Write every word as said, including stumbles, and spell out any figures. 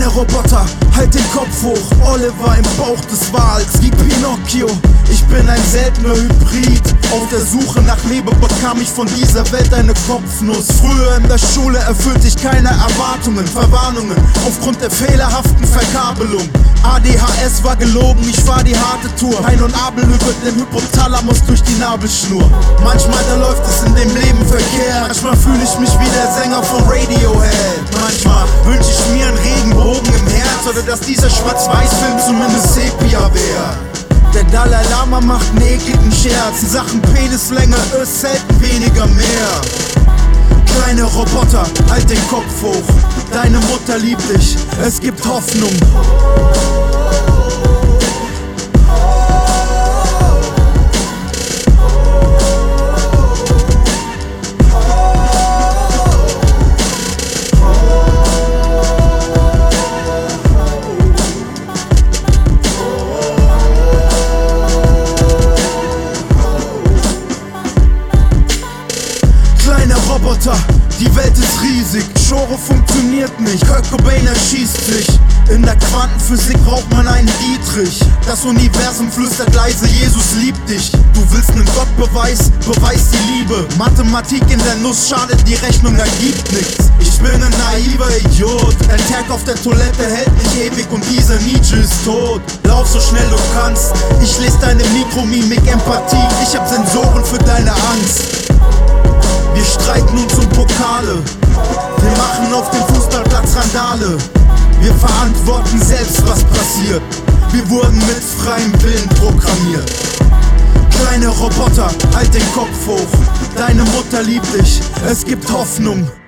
Roboter, halt den Kopf hoch. Oliver im Bauch des Wals, wie Pinocchio. Ich bin ein seltener Hybrid. Auf der Suche nach Liebe bekam ich von dieser Welt eine Kopfnuss. Früher in der Schule erfüllte ich keine Erwartungen, Verwarnungen aufgrund der fehlerhaften Verkabelung. A D H S war gelogen, ich fahr die harte Tour. Ein und Abel über den Hypothalamus durch die Nabelschnur. Manchmal da läuft es in dem Leben verkehrt. Manchmal fühle ich mich wie der Sänger von Radiohead. Manchmal wünsche ich mir einen Regenbogen im Herz, oder dass dieser Schwarz-Weiß-Film zumindest Sepia wäre. Der Dalai Lama macht einen ekligen Scherz. In Sachen Penislänge ist selten weniger mehr. Kleine Roboter, halt den Kopf hoch. Deine Mutter liebt dich, es gibt Hoffnung. Roboter, die Welt ist riesig, Genre funktioniert nicht, Kurt Cobain erschießt sich. In der Quantenphysik braucht man einen Dietrich. Das Universum flüstert leise, Jesus liebt dich. Du willst nen Gottbeweis, beweis die Liebe. Mathematik in der Nuss schadet, die Rechnung ergibt nichts. Ich bin ein naiver Idiot. Dein Tag auf der Toilette hält nicht ewig und dieser Nietzsche ist tot. Lauf so schnell du kannst, ich lese deine Mikromimik, Empathie. Ich hab Sensoren für deine Angst. Wir streiten uns um Pokale, wir machen auf dem Fußballplatz Randale. Wir verantworten selbst, was passiert. Wir wurden mit freiem Willen programmiert. Kleine Roboter, halt den Kopf hoch. Deine Mutter liebt dich, es gibt Hoffnung.